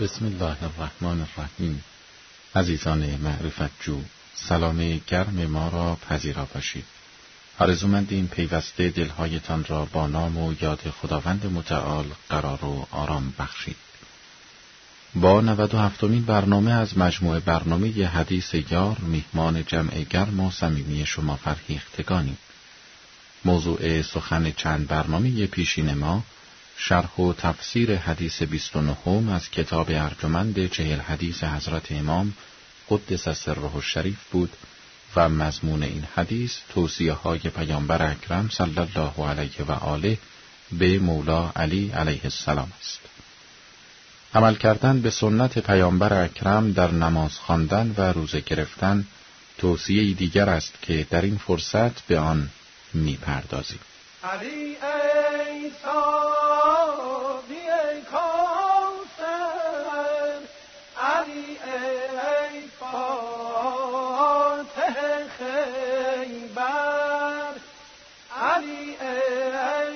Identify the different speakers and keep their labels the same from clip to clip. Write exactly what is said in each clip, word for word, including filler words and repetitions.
Speaker 1: بسم الله الرحمن الرحیم. عزیزان معرفت جو، سلام گرم ما را پذیرا باشید. آرزومندیم پیوسته دلهایتان را با نام و یاد خداوند متعال قرار و آرام بخشید. با نود و هفتمین برنامه از مجموعه برنامه ی حدیث یار میهمان جمع گرم و صمیمی شما فرهیختگانیم. موضوع سخن چند برنامه ی پیشین ما شرح و تفسیر حدیث بیست و نهم از کتاب ارجمند چهل حدیث حضرت امام قدس سره الشریف بود و مضمون این حدیث توصیه های پیامبر اکرم صلی الله علیه و آله به مولا علی علیه السلام است. عمل کردن به سنت پیامبر اکرم در نماز خواندن و روزه گرفتن توصیه دیگر است که در این فرصت به آن می‌پردازیم.
Speaker 2: علی ای صادی ای کوثر، علی ای فاتح خیبر، علی ای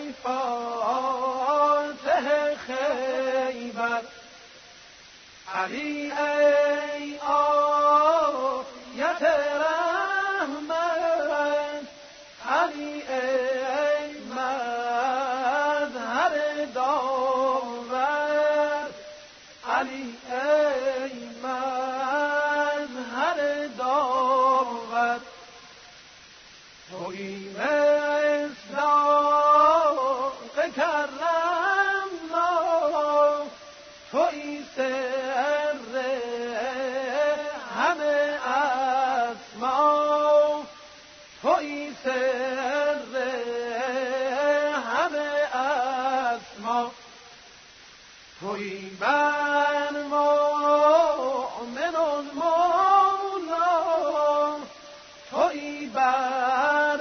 Speaker 2: فاتح خیبر، علی ای آیت رحمت، علی ای مظهر داور، علی ای مظهر داور، تویی مصداق کرم ما، تویی سر همه اسما، تویی سر همه اسما، تویی بر مؤمنون مولا، تویی بر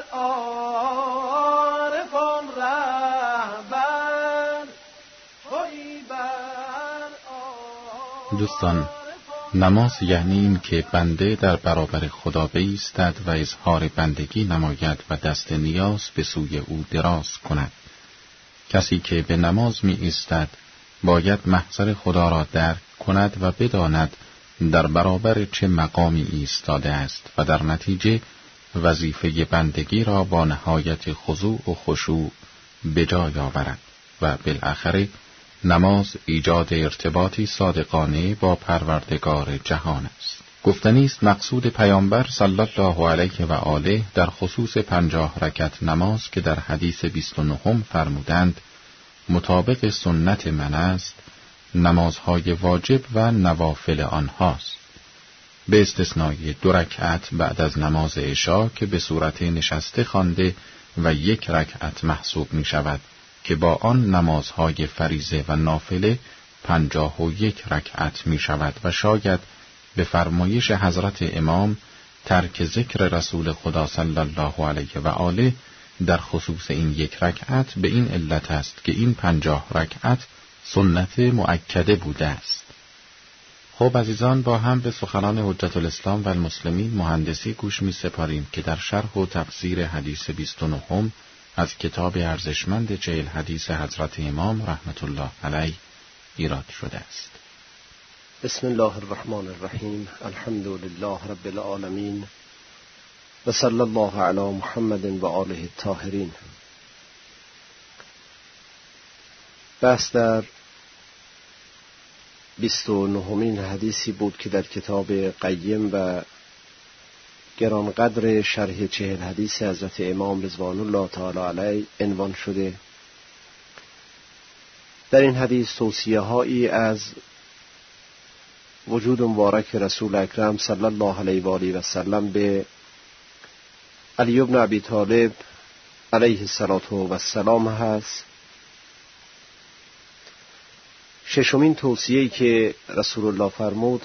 Speaker 2: عارفان رهبر، تویی بر عارفان.
Speaker 1: دوستان، نماز یعنی این که بنده در برابر خدا بایستد و اظهار بندگی نماید و دست نیاز به سوی او دراز کند. کسی که به نماز می ایستد باید محضر خدا را درک کند و بداند در برابر چه مقامی ایستاده است و در نتیجه وظیفه بندگی را با نهایت خضوع و خشوع به جای آورد و بالاخره نماز ایجاد ارتباطی صادقانه با پروردگار جهان است. گفتنی است مقصود پیامبر صلی الله علیه و آله در خصوص پنجاه رکعت نماز که در حدیث بیست و نهم فرمودند مطابق سنت من است، نمازهای واجب و نوافل آنهاست، به استثنای دو رکعت بعد از نماز عشا که به صورت نشسته خوانده و یک رکعت محسوب می شود که با آن نمازهای فریضه و نافله پنجاه و یک رکعت می شود و شاید به فرمایش حضرت امام ترک ذکر رسول خدا صلی الله علیه و آله در خصوص این یک رکعت به این علت است که این پنجاه رکعت سنت مؤکده بوده است. خب عزیزان، با هم به سخنان حجت الاسلام و المسلمین مهندسی گوش می سپاریم که در شرح و تفسیر حدیث بیست و نهم از کتاب ارزشمند چهل حدیث حضرت امام رحمت الله علیه ایراد شده است.
Speaker 3: بسم الله الرحمن الرحیم. الحمد لله رب العالمین و صلی الله علی محمد و آله الطاهرین. بحث در بیست و نهمین حدیثی بود که در کتاب قیم و گرانقدر شرح چهل حدیث حضرت امام رضوان الله تعالی علیه عنوان شده. در این حدیث توصیه هایی از وجود مبارک رسول اکرم صلی الله علیه و آله و سلم به علی بن ابی طالب علیه السلام هست. ششمین توصیه‌ای که رسول الله فرمود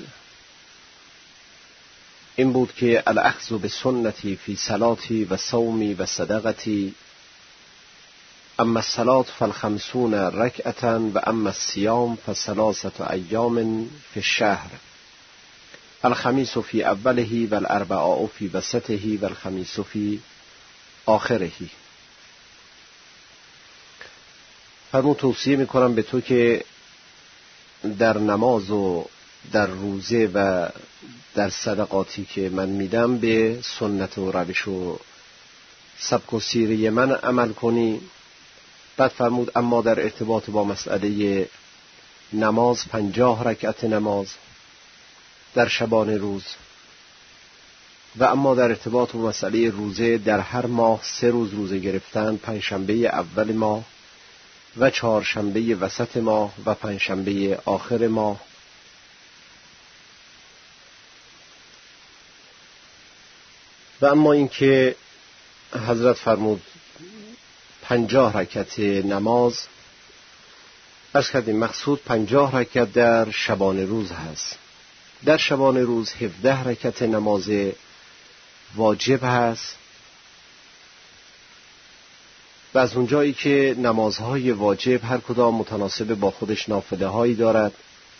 Speaker 3: این بود که الاخذ بسنتی فی صلاتی و صومی و صدقتی، اما الصلاة فالخمسون رکعتا و اما الصیام فثلاثة ایام فی الشهر، الخمیس فی اوله و الاربعاء فی وسطه و الخمیس فی آخره. فرمود توصیه میکنم به تو که در نماز و در روزه و در صدقاتی که من میدم به سنت و روش و سبک و سیره من عمل کنی. بعد فرمود اما در ارتباط با مسئله نماز پنجاه رکعت نماز در شبان روز و اما در ارتباط با مسئله روزه در هر ماه سه روز روزه گرفتن، پنجشنبه اول ماه و چهارشنبه وسط ماه و پنجشنبه آخر ماه. و اما اینکه حضرت فرمود پنجاه رکعت نماز، عرض کردیم مقصود پنجاه رکعت در شبان روز هست. در شبان روز هفده رکعت نماز واجب هست و از اونجایی که نمازهای واجب هر کدام متناسب با خودش نافله هایی دارد،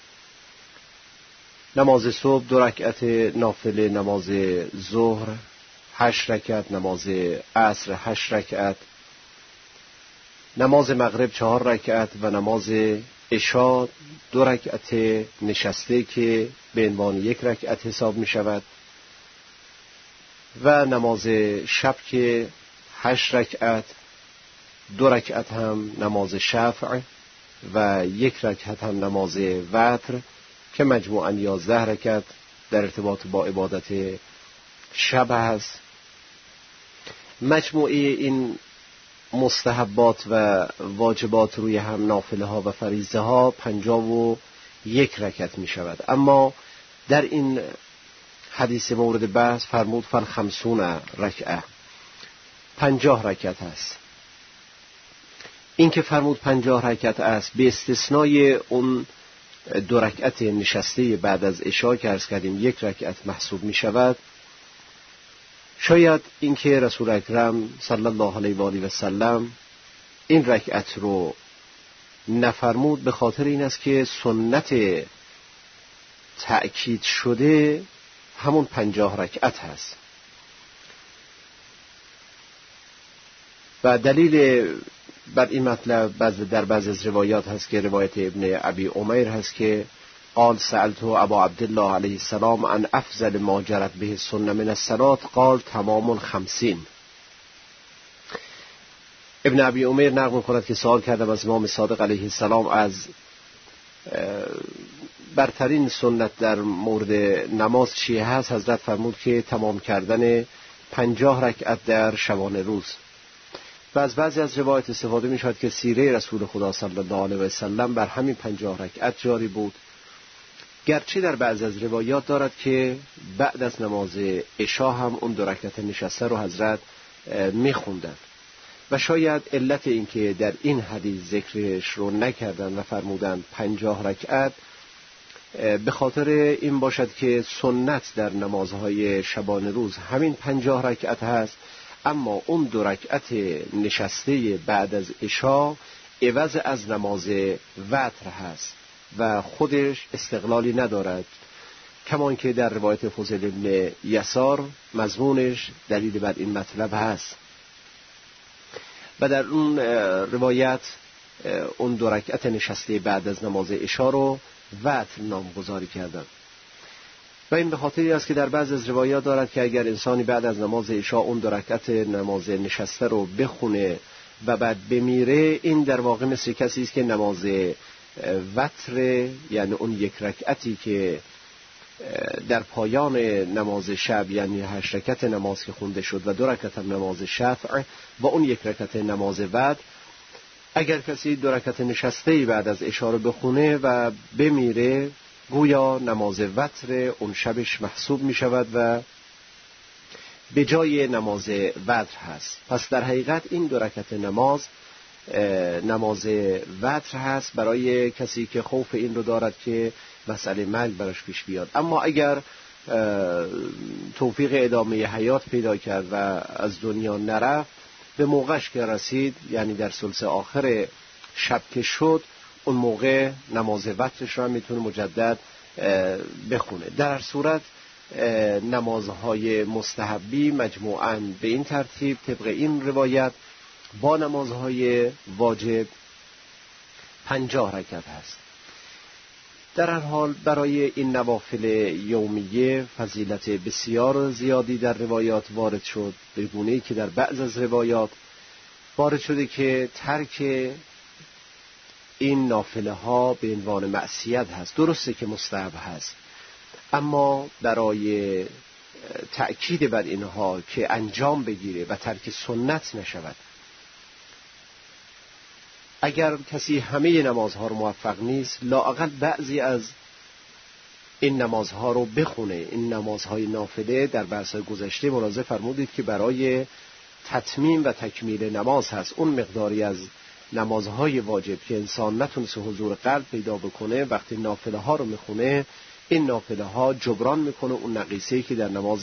Speaker 3: نماز صبح دو رکعت نافله، نماز ظهر هشت رکعت، نماز عصر هشت رکعت، نماز مغرب چهار رکعت و نماز عشاء دو رکعت نشسته که به عنوان یک رکعت حساب می شود و نماز شب که هشت رکعت، دو رکعت هم نماز شفع و یک رکعت هم نماز وتر که مجموعاً یازده رکعت در ارتباط با عبادت شب هست. مجموعه این مستحبات و واجبات روی هم نافله ها و فریضه ها پنجاه و یک رکعت می شود. اما در این حدیث مورد بحث فرمود فالخمسون رکعه، پنجاه رکعت است. این که فرمود پنجاه رکعت است به استثنای اون دو رکعت نشسته بعد از عشاء که عرض کردیم یک رکعت محسوب می شود. شاید اینکه رسول اکرم صلی الله علیه و آله و سلم این رکعت رو نفرمود به خاطر این است که سنت تأکید شده همون پنجاه رکعت هست و دلیل بر این مطلب در بعض از روایات هست که روایت ابن ابی عمیر هست که قال سألت ابا عبدالله علیه السلام عن افضل ما جرت به السنه من الصلاة قال تمام خمسین. ابن ابی عمیر نقل می‌کند که سوال کردم از امام صادق علیه السلام از برترین سنت در مورد نماز چیه هست. حضرت فرمود که تمام کردن پنجاه رکعت در شبان روز. و از بعضی از روایت استفاده می شود که سیره رسول خدا صلی الله علیه و سلم بر همین پنجاه رکعت جاری بود، گرچه در بعضی از روایات دارد که بعد از نماز عشاء هم اون دو رکعت نشسته رو حضرت می خوندن و شاید علت این که در این حدیث ذکرش رو نکردن و فرمودن پنجاه رکعت به خاطر این باشد که سنت در نمازهای شبان روز همین پنجاه رکعت هست، اما اون دو رکعت نشسته بعد از عشاء عوض از نماز وتر هست و خودش استقلالی ندارد، کمان که در روایت فضیل ابن یسار مضمونش دلیل بر این مطلب هست و در اون روایت اون دو رکعت نشسته بعد از نماز عشاء رو وتر نامگذاری کردند و این به خاطری است که در بعض از روایات دارد که اگر انسانی بعد از نماز عشاء اون دو رکعت نماز نشسته رو بخونه و بعد بمیره، این در واقع مثل کسی است که نماز وتر، یعنی اون یک رکعتی که در پایان نماز شب یعنی هشت رکعت نماز که خونده شد و دو رکعت نماز شفع و اون یک رکعت نماز وتر، اگر کسی دو رکعت نشسته بعد از عشاء رو بخونه و بمیره، گویا نماز وتر اون شبش محسوب می شود و به جای نماز وتر هست. پس در حقیقت این دو رکعت نماز نماز وتر هست برای کسی که خوف این رو دارد که مسئله مرگ براش پیش بیاد. اما اگر توفیق ادامه حیات پیدا کرد و از دنیا نرفت، به موقعش که رسید یعنی در ثلث آخر شب که شد، اون موقع نماز وترش رو هم میتونه مجدد بخونه. در هر صورت نمازهای مستحبی مجموعاً به این ترتیب طبق این روایت با نمازهای واجب پنجاه رکعت هست. در هر حال برای این نوافل یومیه فضیلت بسیار زیادی در روایات وارد شد، به گونه‌ای که در بعض از روایات وارد شده که ترک این نافله ها به عنوان معصیت هست. درسته که مستحب هست، اما برای تأکید بر اینها که انجام بگیره و ترک سنت نشود. اگر کسی همه نمازها رو موفق نیست، لااقل بعضی از این نمازها رو بخونه. این نمازهای نافله در بحث‌های گذشته ملاحظه فرمودید که برای تتمیم و تکمیل نماز هست. اون مقداری از نمازهای واجب که انسان نتونسته حضور قلب پیدا بکنه، وقتی نافله ها رو میخونه، این نافله ها جبران میکنه اون نقیصه‌ای که در نماز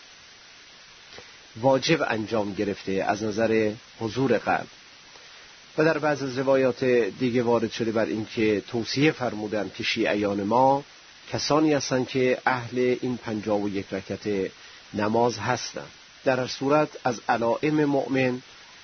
Speaker 3: واجب انجام گرفته از نظر حضور قلب. و در بعض از روایات دیگه وارد شده بر این که توصیه فرمودن که شیعیان ما کسانی هستند که اهل این پنجاه و یک رکعت نماز هستند. در هر صورت از علائم مؤمن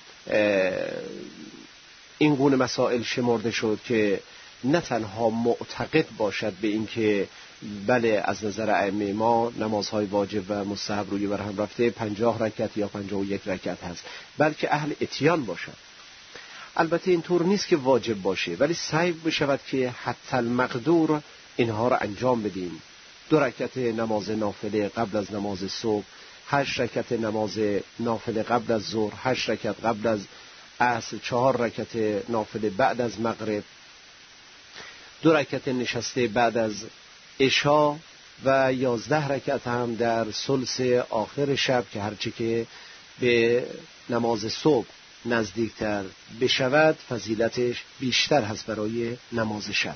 Speaker 3: این گونه مسائل شمرده شد که نه تنها معتقد باشد به این که بله از نظر ائمه ما نمازهای واجب و مستحب روی بر هم رفته پنجاه رکعت یا پنجاه و یک رکعت هست، بلکه اهل اتیان باشد. البته اینطور نیست که واجب باشه، ولی سعی بشود که حتی المقدور اینها را انجام بدیم. دو رکعت نماز نافله قبل از نماز صبح، هشت رکعت نماز نافله قبل از ظهر، هشت رکعت قبل از عصر، چهار رکعت نافله بعد از مغرب، دو رکعت نشسته بعد از عشا و یازده رکعت هم در ثلث آخر شب که هرچه که به نماز صبح نزدیکتر بشود فضیلتش بیشتر هست برای نماز شب.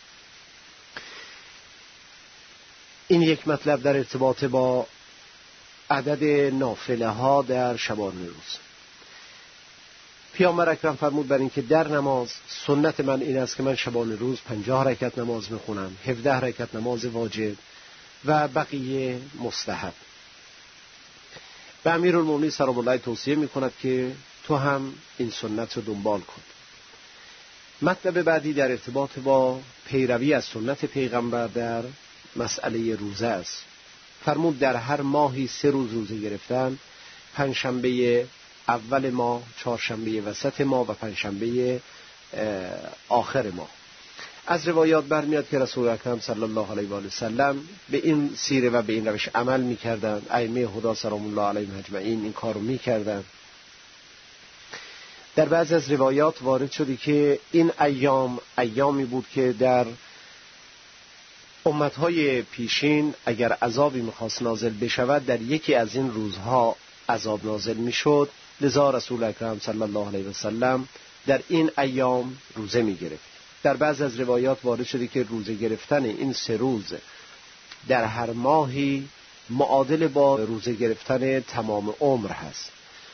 Speaker 3: این یک مطلب در ارتباط با عدد نافله ها در شبان روز. پیامبر اکرم فرمود بر این که در نماز سنت من این است که من شبان روز پنجاه رکعت نماز میخونم، هفده رکعت نماز واجب و بقیه مستحب. و امیرالمومنین سلام الله توصیه میکند که تو هم این سنت رو دنبال کن. مطلب بعدی در ارتباط با پیروی از سنت پیغمبر در مسئله روزه است. فرمود در هر ماهی سه روز روزه گرفتن، پنجشنبه اول ماه، چهارشنبه وسط ماه و پنجشنبه آخر ماه. از روایات برمیاد که رسول اکرم صلی الله علیه و آله و سلم به این سیره و به این روش عمل می‌کردند. ائمه خدا سلام الله علیهم اجمعین این کارو می‌کردند. در بعضی از روایات وارد شده که این ایام ایامی بود که در امتهای پیشین اگر عذابی میخواست نازل بشود در یکی از این روزها عذاب نازل میشد، لذا رسول اکرم صلی الله علیه و سلم در این ایام روزه میگرفت. در بعض از روایات وارد شده که روزه گرفتن این سه روز در هر ماهی معادل با روزه گرفتن تمام عمر هست.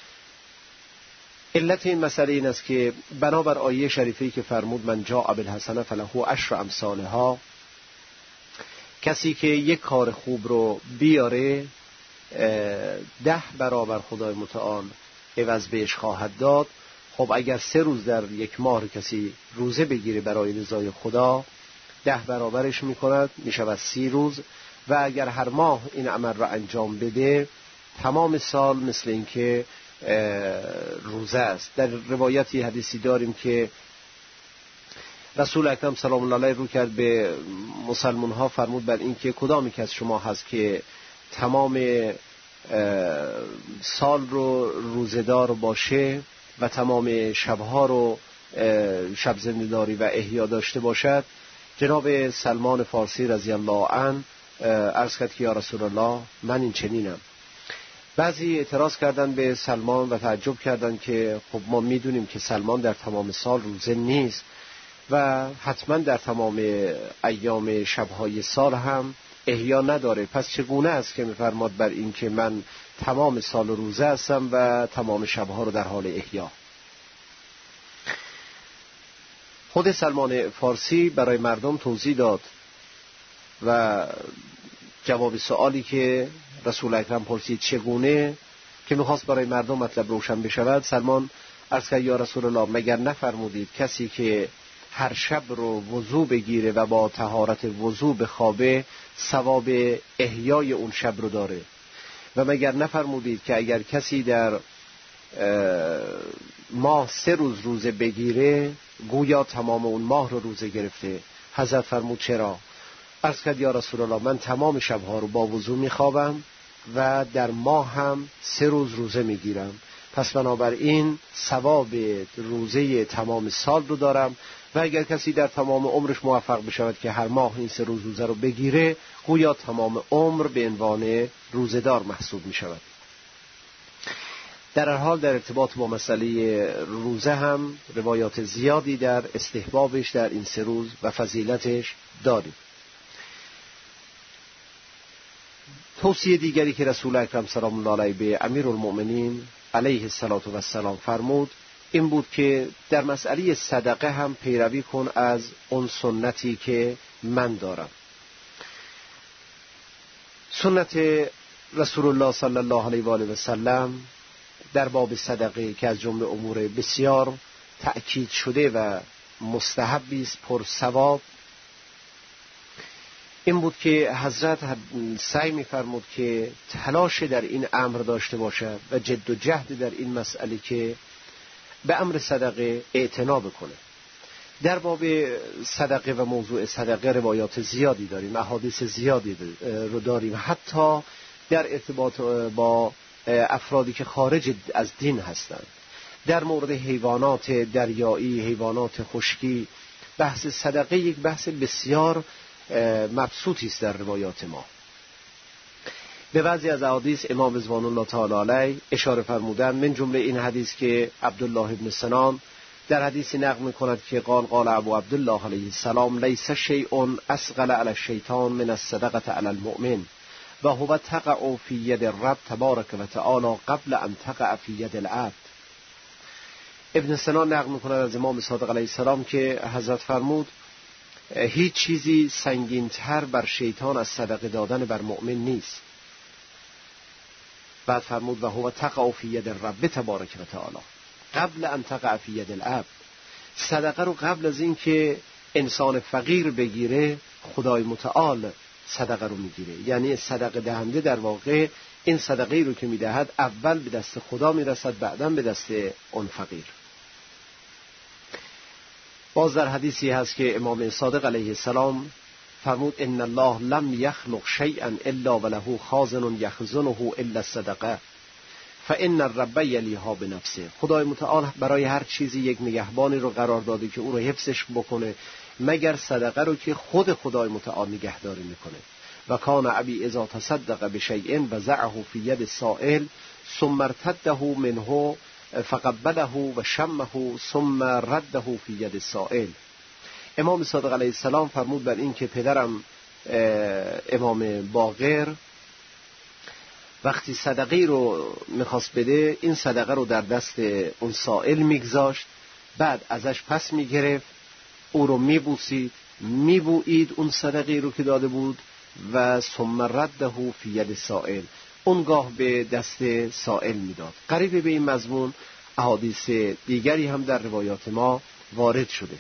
Speaker 3: علت این مسئله این است که بنابر آیه شریفه‌ای که فرمود من جاء بالحسنة فله عشر امثالها، کسی که یک کار خوب رو بیاره ده برابر خدای متعال عوض بهش خواهد داد. خب اگر سه روز در یک ماه کسی روزه بگیره برای رضای خدا، ده برابرش میکند، میشود سی روز. و اگر هر ماه این عمل را انجام بده تمام سال مثل اینکه روزه است. در روایتی حدیثی داریم که رسول اکرم سلام الله علیه رو کرد به مسلمان ها، فرمود بر این که کدام یک از شما هست که تمام سال رو روزه‌دار باشه و تمام شبها رو شب زنده‌داری و احیا داشته باشد. جناب سلمان فارسی رضی الله عنه عرض کرد که یا رسول الله من این چنینم. بعضی اعتراض کردن به سلمان و تعجب کردن که خب ما میدونیم که سلمان در تمام سال روزه نیست و حتما در تمام ایام شبهای سال هم احیا نداره، پس چگونه است که میفرماد بر این که من تمام سال روزه هستم و تمام شبها رو در حال احیا؟ خود سلمان فارسی برای مردم توضیح داد و جواب سوالی که رسول اکرم پرسید چگونه، که میخواست برای مردم مطلب روشن بشود، سلمان عرض کرد یا رسول الله مگر نفرمودید کسی که هر شب رو وضو بگیره و با طهارت وضو بخوابه ثواب احیای اون شب رو داره. و مگر نفرمودید که اگر کسی در ماه سه روز روزه بگیره گویا تمام اون ماه رو روزه گرفته؟ حضرت فرمود چرا؟ عرض کرد یا رسول الله من تمام شبها رو با وضو میخوابم و در ماه هم سه روز روزه میگیرم، پس بنابراین ثواب روزه تمام سال رو دارم. و اگر کسی در تمام عمرش موفق بشود که هر ماه این سه روز روزه رو بگیره گویا تمام عمر به عنوان روزه‌دار محسوب می شود. در هر حال در ارتباط با مسئله روزه هم روایات زیادی در استحبابش در این سه روز و فضیلتش داریم. توصیه دیگری که رسول اکرم سلام الله علیه به امیرالمؤمنین علیه السلام فرمود این بود که در مسئله صدقه هم پیروی کن از اون سنتی که من دارم. سنت رسول الله صلی الله علیه و آله و سلم در باب صدقه که از جمله امور بسیار تأکید شده و مستحبی است پر ثواب این بود که حضرت سعی می‌فرمود که تلاش در این امر داشته باشد و جد و جهد در این مسئله که به امر صدقه اعتنا بکنه. در باب صدقه و موضوع صدقه روایات زیادی داریم، احادیث زیادی رو داریم، حتی در ارتباط با افرادی که خارج از دین هستند. در مورد حیوانات دریایی، حیوانات خشکی، بحث صدقه یک بحث بسیار مبسوطی است در روایات ما. به بعضی از احادیث امام رضوان الله تعالی علیه اشاره فرمودند، من جمله این حدیث که عبدالله ابن سنان در حدیثی نقل می‌کند که قال قال ابو عبدالله علیه السلام لیس شیء اثقل علی الشیطان من الصدقه علی المؤمن و هو تقع فی ید الرب تبارک و تعالی قبل ان تقع فی ید العبد. ابن سنان نقل می‌کند از امام صادق علیه السلام که حضرت فرمود هیچ چیزی سنگین‌تر بر شیطان از صدقه دادن بر مؤمن نیست. بعد فرمود و هو تقع فی ید الرب تبارک و تعالی قبل ان تقع فی ید العبد. صدقه رو قبل از این که انسان فقیر بگیره خدای متعال صدقه رو میگیره، یعنی صدقه دهنده در واقع این صدقه رو که میدهد اول به دست خدا میرسد بعداً به دست اون فقیر. باز در حدیثی هست که امام صادق علیه السلام فرمود ان الله لم یخلق شیئا الا وله خازن یخزنه الا الصدقه فان الرب یلیها بنفسه. خدای متعال برای هر چیزی یک نگهبانی رو قرار داده که او رو حفظش بکنه مگر صدقه رو که خود خدای متعال نگهداری میکنه. و کان ابی اذا تصدق بشیء وضعه فی ید السائل ثم ارتده منه فقبله و شمه ثم رده فی ید السائل. امام صادق علیه السلام فرمود بر این که پدرم امام باقر وقتی صدقه رو میخواست بده این صدقه رو در دست اون سائل میگذاشت، بعد ازش پس میگرفت، او رو میبوسید، میبویید اون صدقه رو که داده بود و ثم رده فی ید السائل، اونگاه به دست سائل میداد. قریب به این مضمون احادیث دیگری هم در روایات ما وارد شده.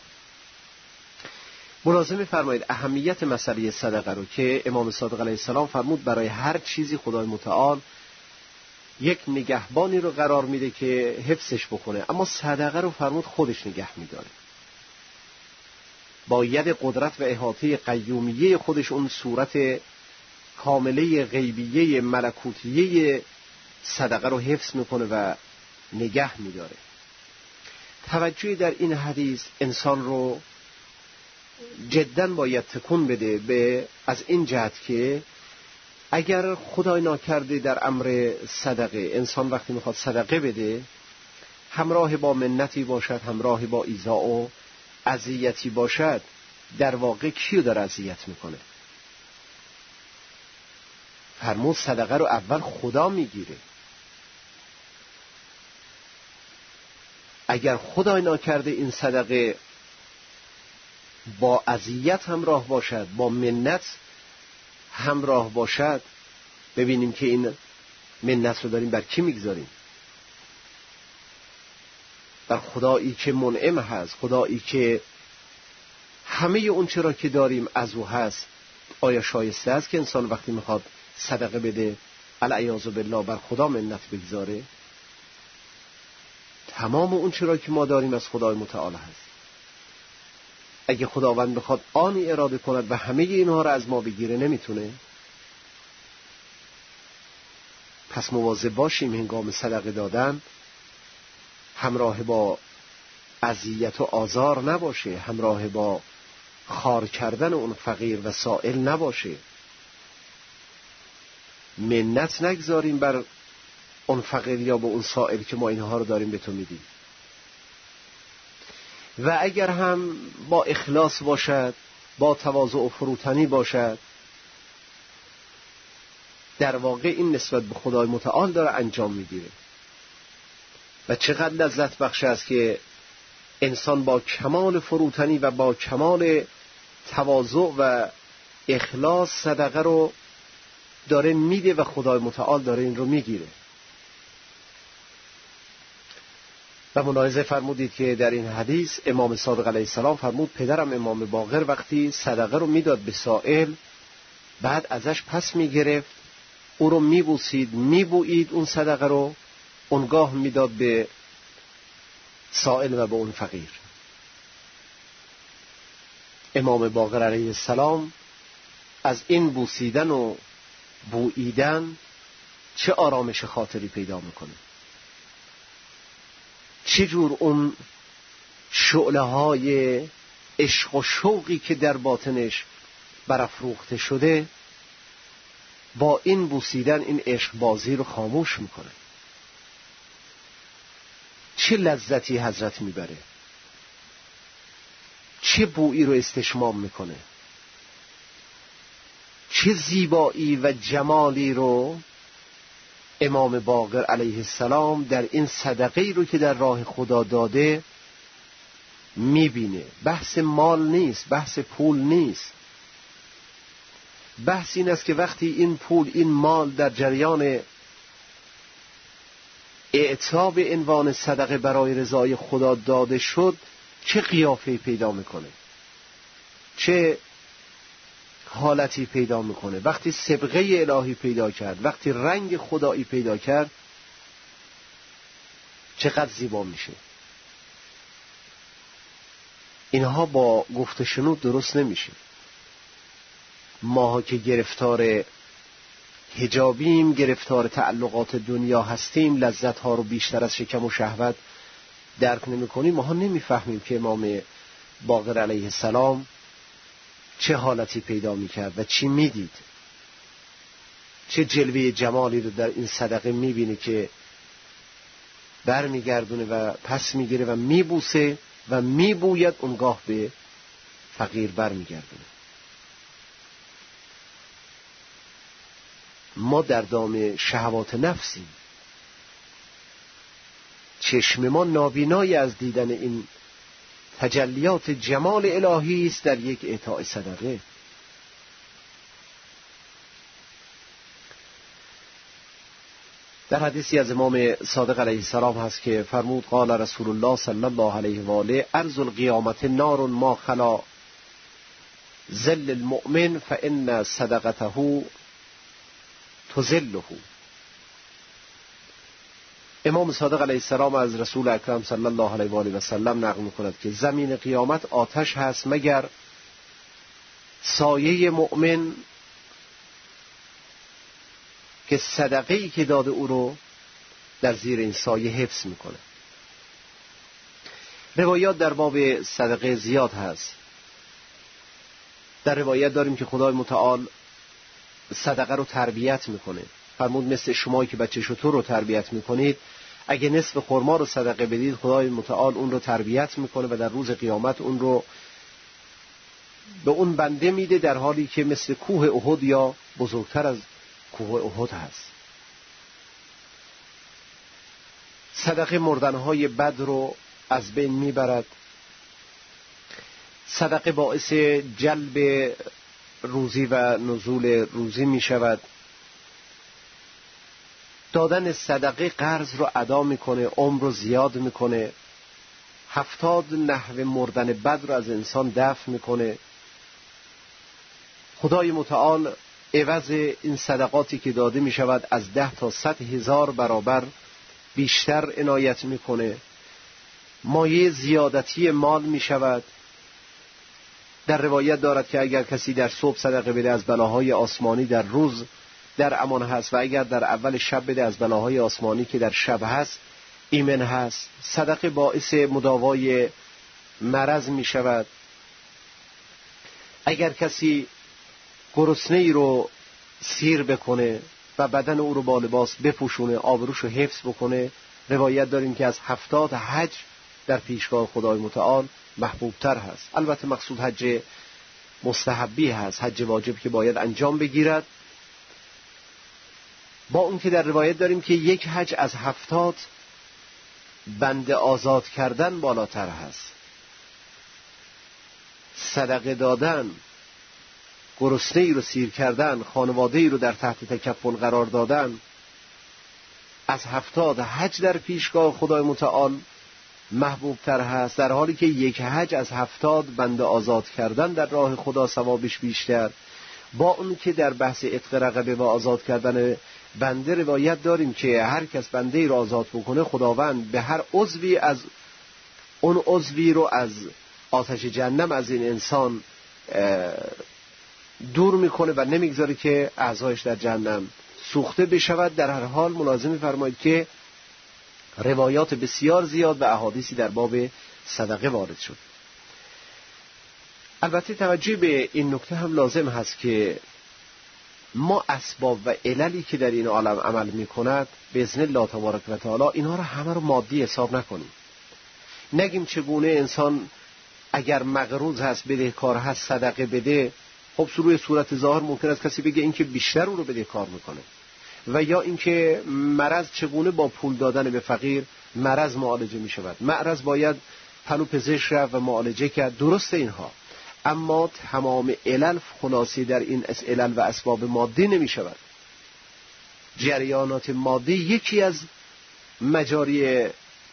Speaker 3: ملازمه فرمایید اهمیت مسئله صدقه رو که امام صادق علیه السلام فرمود برای هر چیزی خدای متعال یک نگهبانی رو قرار میده که حفظش بکنه، اما صدقه رو فرمود خودش نگه میداره. با ید قدرت و احاطه قیومیه خودش اون صورت کامله غیبیه ملکوتیه صدقه رو حفظ میکنه و نگه میداره. توجهی در این حدیث انسان رو جداً باید تکون بده به از این جهت که اگر خدای ناکرده در امر صدقه انسان وقتی میخواد صدقه بده همراه با منتی باشد، همراه با ایذا و اذیتی باشد، در واقع کیو داره اذیت میکنه؟ فرمود صدقه رو اول خدا میگیره. اگر خدای ناکرده این صدقه با اذیت همراه باشد، با منت همراه باشد، ببینیم که این منت رو داریم بر کی میگذاریم؟ بر خدایی که منعم هست، خدایی که همه اون چرا که داریم از او هست، آیا شایسته است که انسان وقتی میخواد صدقه بده العیاذ بالله بر خدا منت بگذاره؟ تمام اون چرا که ما داریم از خدای متعال هست. اگه خداوند بخواد آنی اراده کند و همه اینها رو از ما بگیره نمیتونه. پس مواظب باشیم هنگام صدقه دادن همراه با اذیت و آزار نباشه، همراه با خوار کردن اون فقیر و سائل نباشه. منت نگذاریم بر اون فقیر یا به اون سائل که ما اینها رو داریم به تو میدیم. و اگر هم با اخلاص باشد، با تواضع و فروتنی باشد، در واقع این نسبت به خدای متعال داره انجام میگیره. و چقدر لذت بخش است که انسان با کمال فروتنی و با کمال تواضع و اخلاص صدقه رو داره میده و خدای متعال داره این رو میگیره. و ملاحظه فرمودید که در این حدیث امام صادق علیه السلام فرمود پدرم امام باقر وقتی صدقه رو میداد به سائل، بعد ازش پس میگرفت، او رو میبوسید، میبویید اون صدقه رو، اونگاه میداد به سائل و به اون فقیر. امام باقر علیه السلام از این بوسیدن و بوییدن چه آرامش خاطری پیدا میکنه، چه جور اون شعله های عشق و شوقی که در باطنش برافروخته شده با این بوسیدن این عشق بازی رو خاموش میکنه. چه لذتی حضرت میبره، چه بویی رو استشمام میکنه، چه زیبایی و جمالی رو امام باقر علیه السلام در این صدقه‌ای رو که در راه خدا داده میبینه. بحث مال نیست، بحث پول نیست. بحث این است که وقتی این پول، این مال در جریان اعطا به عنوان صدقه برای رضای خدا داده شد چه قیافه‌ای پیدا میکنه، چه حالتی پیدا میکنه. وقتی صبغه الهی پیدا کرد، وقتی رنگ خدایی پیدا کرد، چقدر زیبا میشه. اینها با گفت شنود درست نمیشه. ما که گرفتار حجابیم، گرفتار تعلقات دنیا هستیم، لذت ها رو بیشتر از شکم و شهوت درک نمی کنیم. ما نمیفهمیم که امام باقر علیه السلام چه حالتی پیدا میکرد و چی میدید، چه جلوه جمالی رو در این صدقه میبینه که بر میگردونه و پس میگیره و میبوسه و میبوید، اونگاه به فقیر بر میگردونه. ما در دام شهوات نفسیم، چشم ما نابینای از دیدن این تجلیات جمال الهی است در یک اعطاء صدقه. در حدیثی از امام صادق علیه السلام هست که فرمود قال رسول الله صلی الله علیه و آله ارض القیامت نار ما خلا ظل المؤمن فإن صدقته تظله. امام صادق علیه السلام از رسول اکرم صلی الله علیه و آله و سلم نقل می‌کند که زمین قیامت آتش هست مگر سایه مؤمن که صدقه‌ای که داده او رو در زیر این سایه حفظ میکنه. روایات در باب صدقه زیاد هست. در روایت داریم که خدای متعال صدقه رو تربیت میکنه. فرمود مثل شمایی که بچه شتر رو تربیت میکنید، اگه نصف خرما رو صدقه بدید خدای متعال اون رو تربیت میکنه و در روز قیامت اون رو به اون بنده میده در حالی که مثل کوه احد یا بزرگتر از کوه احد هست. صدقه مردنهای بد رو از بین میبرد. صدقه باعث جلب روزی و نزول روزی میشود. دادن صدقه قرض رو ادا میکنه، عمر رو زیاد میکنه، هفتاد نحو مردن بد رو از انسان دفع میکنه. خدای متعال عوض این صدقاتی که داده می شود از ده تا صد هزار برابر بیشتر عنایت میکنه. مایه زیادتی مال می شود. در روایت دارد که اگر کسی در صبح صدقه بده از بلاهای آسمانی در روز در امان هست، و اگر در اول شب بده از بلاهای آسمانی که در شب هست ایمن هست. صدقه باعث مداوای مرض می شود. اگر کسی گرسنه ای رو سیر بکنه و بدن او رو با لباس بپوشونه، آبروش رو حفظ بکنه، روایت داریم که از هفتاد حج در پیشگاه خدای متعال محبوبتر هست. البته مقصود حج مستحبی هست، حج واجب که باید انجام بگیرد، با اون که در روایت داریم که یک حج از هفتاد بنده آزاد کردن بالاتر هست. صدقه دادن، گرسنه ای رو سیر کردن، خانواده ای رو در تحت تکفل قرار دادن، از هفتاد حج در پیشگاه خدای متعال محبوب تر هست، در حالی که یک حج از هفتاد بنده آزاد کردن در راه خدا ثوابش بیشتر. با اون که در بحث عتق رقبه و آزاد کردن بنده روایت داریم که هر کس بنده ای را آزاد بکنه، خداوند به هر عضوی از اون عضوی رو از آتش جهنم از این انسان دور میکنه و نمیگذاره که اعضایش در جهنم سوخته بشود. در هر حال ملاحظه می‌فرمایید که روایات بسیار زیاد و احادیثی در باب صدقه وارد شد. البته توجه به این نکته هم لازم هست که ما اسباب و عللی که در این عالم عمل میکند باذن الله تبارک و تعالی اینها رو همه رو مادی حساب نکنیم. نگیم چگونه انسان اگر مقروض هست، بدهکار هست، صدقه بده. خب روی صورت ظاهر ممکن است کسی بگه این که بیشتر او رو بدهکار میکنه، و یا اینکه مرض چگونه با پول دادن به فقیر مرض معالجه می شود. مرض باید پلو پزشک رفت و معالجه کرد، درسته اینها، اما تمام علل خلاصی در این علل و اسباب مادی نمی شود. جریانات مادی یکی از مجاری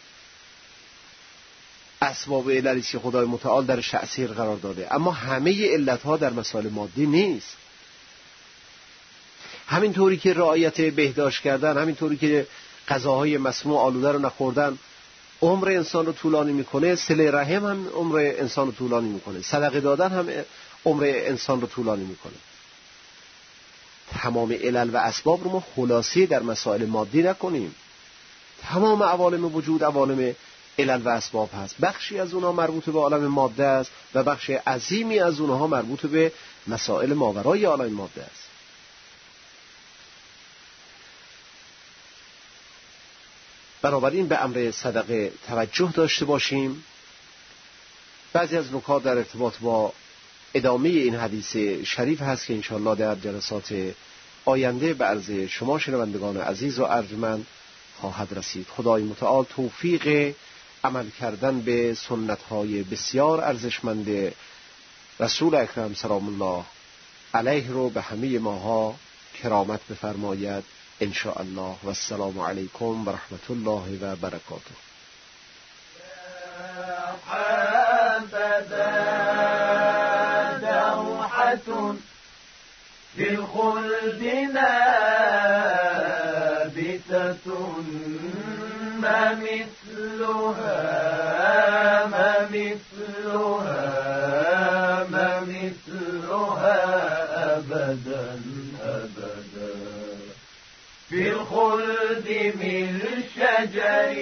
Speaker 3: اسباب و عللی که خدای متعال درش تأثیر قرار داده، اما همه علتها در مسائل مادی نیست. همین طوری که رعایت بهداشت کردن، همین طوری که غذاهای مسموم آلوده رو نخوردن عمر انسان رو طولانی میکنه، صله رحم هم عمر انسان رو طولانی میکنه، صدقه دادن هم عمر انسان رو طولانی میکنه. تمام علل و اسباب رو ما خلاصی در مسائل مادی نکنیم. تمام عوالم وجود عوالم علل و اسباب هست. بخشی از اونها مربوط به عالم ماده است و بخش عظیمی از اونها مربوط به مسائل ماورای عالم ماده است. بنابراین به امر صدقه توجه داشته باشیم. بعضی از نکات در ارتباط با ادامه این حدیث شریف هست که انشاءالله در جلسات آینده به عرض شما شنوندگان عزیز و ارجمند خواهد رسید. خدای متعال توفیق عمل کردن به سنت‌های بسیار ارزشمند رسول اکرم سلام الله علیه رو به همه ماها کرامت بفرماید ان شاء الله. و السلام علیکم و رحمت الله و برکاته.
Speaker 2: دوحة في الخلد نابتة ما مثلها ما مثلها ما مثلها أبدا أبدا في الخلد من شجر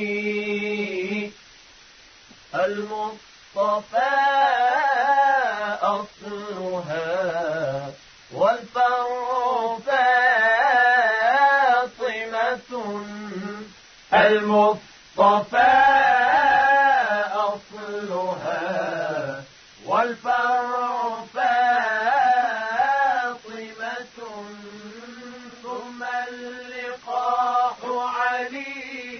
Speaker 2: المصطفى أصلها والفرع فاطمة المصطفى أصلها والفرع فاطمة ثم اللقاح علي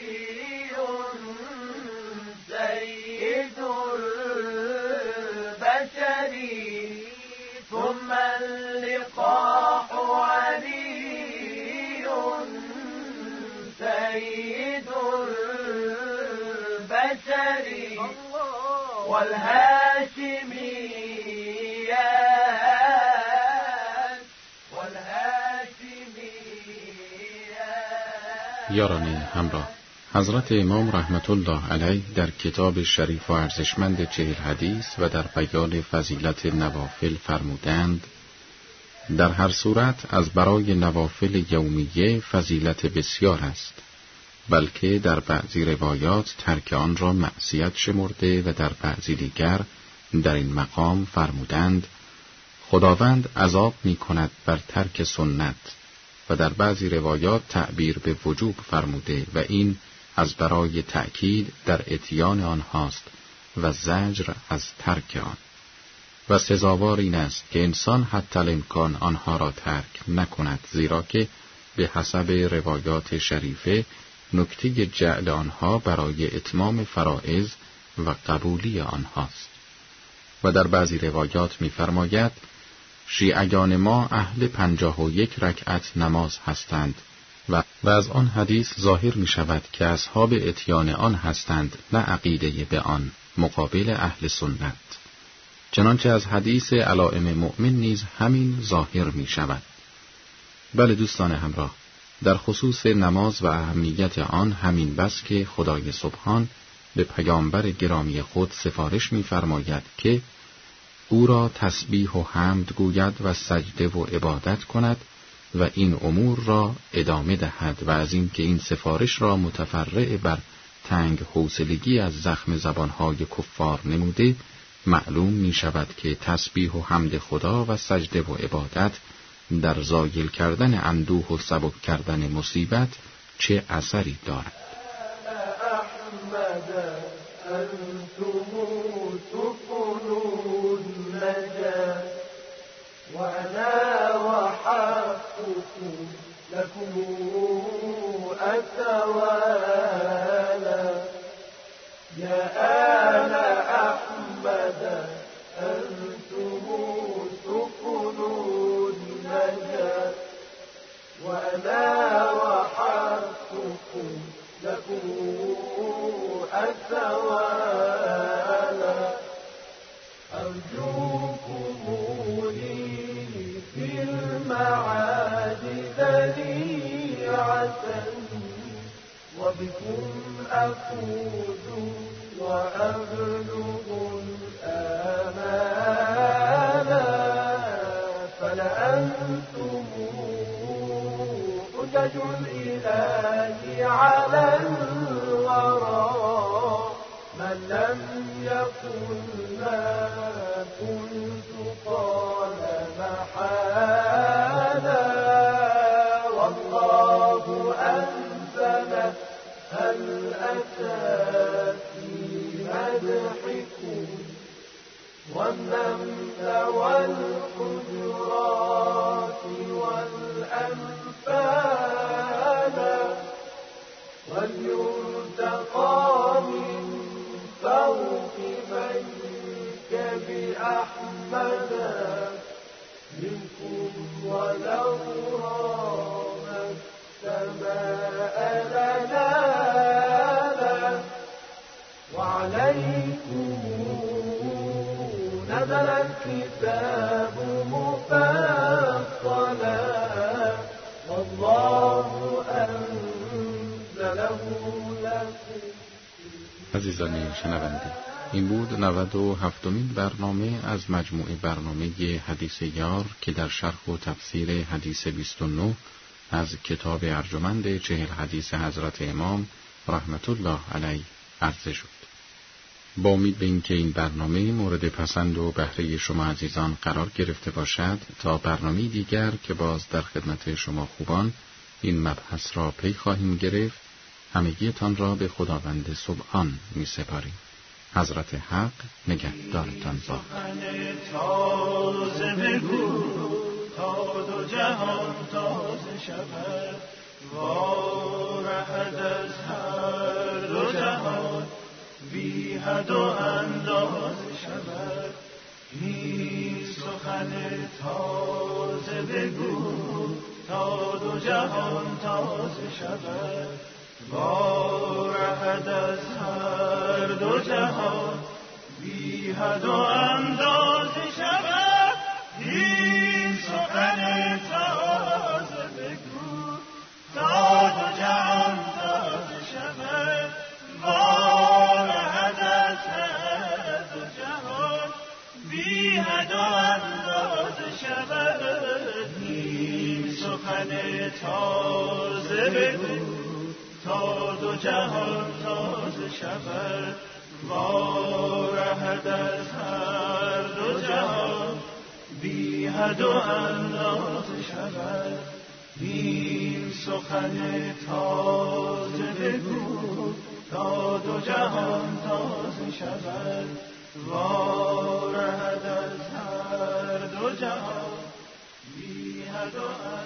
Speaker 2: سيد البشر ثم اللقاح علي سيد البشر
Speaker 1: یاران همراه، حضرت امام رحمت الله علیه در کتاب شریف و ارزشمند چهل حدیث و در بیان فضیلت نوافل فرمودند: در هر صورت از برای نوافل یومیه فضیلت بسیار است، بلکه در بعضی روایات ترک آن را معصیت شمرده و در بعضی دیگر در این مقام فرمودند خداوند عذاب می کند بر ترک سنت، و در بعضی روایات تعبیر به وجوب فرموده و این از برای تأکید در اتیان آنهاست و زجر از ترک آن. و سزاوار این است که انسان حتی الامکان آنها را ترک نکند، زیرا که به حسب روایات شریفه نکته جعل آنها برای اتمام فرائض و قبولی آنهاست. و در بعضی روایات می‌فرماید شیعیان ما اهل پنجاه و یک رکعت نماز هستند و و از آن حدیث ظاهر می شود که اصحاب اتیان آن هستند، نه عقیده به آن، مقابل اهل سنت. چنانچه از حدیث علائم مؤمن نیز همین ظاهر می شود. بله دوستان همراه، در خصوص نماز و اهمیت آن همین بس که خدای سبحان به پیامبر گرامی خود سفارش می فرماید که او را تسبیح و حمد گوید و سجده و عبادت کند و این امور را ادامه دهد، و از این که این سفارش را متفرع بر تنگ حوصلگی از زخم زبانهای کفار نموده، معلوم می شود که تسبیح و حمد خدا و سجده و عبادت در زایل کردن اندوه و سبک کردن مصیبت چه اثری دارد.
Speaker 2: وأنا وحقكم لكم أتوالا يا آل أحمد أنتم سفن النجاة وأنا وحقكم لكم أتوالا أرجوكم المعاد ذريعة وبكم أفوز وأبلغ الآمال فلأنتم حجج الإله على الورى من لم يكن ما كنت قال محالا والله أنزل هل أتى في مدحكم والنمل والحجرات والأنفال وليرتقى من فوق منكب أحمد منكم ولو رام السماء لنالا وعليكم نزل الكتاب مفصلا والله أنزله لكم.
Speaker 1: عزیزان شنونده، این بود نود و هفتمین برنامه از مجموعه برنامه حدیث یار که در شرح و تفسیر حدیث بیست و نه از کتاب ارجمند چهل حدیث حضرت امام رحمت الله علیه عرضه شد. با امید به اینکه این برنامه مورد پسند و بهره شما عزیزان قرار گرفته باشد، تا برنامه دیگر که باز در خدمت شما خوبان این مبحث را پی خواهیم گرفت، همگیتان را به خداوند سبحان می سپاریم. حضرت حق نگهدارتان باد.
Speaker 2: تازه بگو تا دو جهان تازه شود، وارهد از هر دو جهان بی حد و اندازه شود. این سخن تازه بگو تا دو جهان تازه شود، وارهد از هر دو جهان بی حد و اندازه شود این سخن تازه بگو تا دو جهان تازه شود وارهد از هر دو جهان بی حد و اندازه شود این سخن تازه بگو تا دو جهان تازه شود وارهد از هر دو جهان بی حد و اندازه شود این سخن تازه بگو تا دو جهان تازه شود وارهد از هر دو جهان بی حد و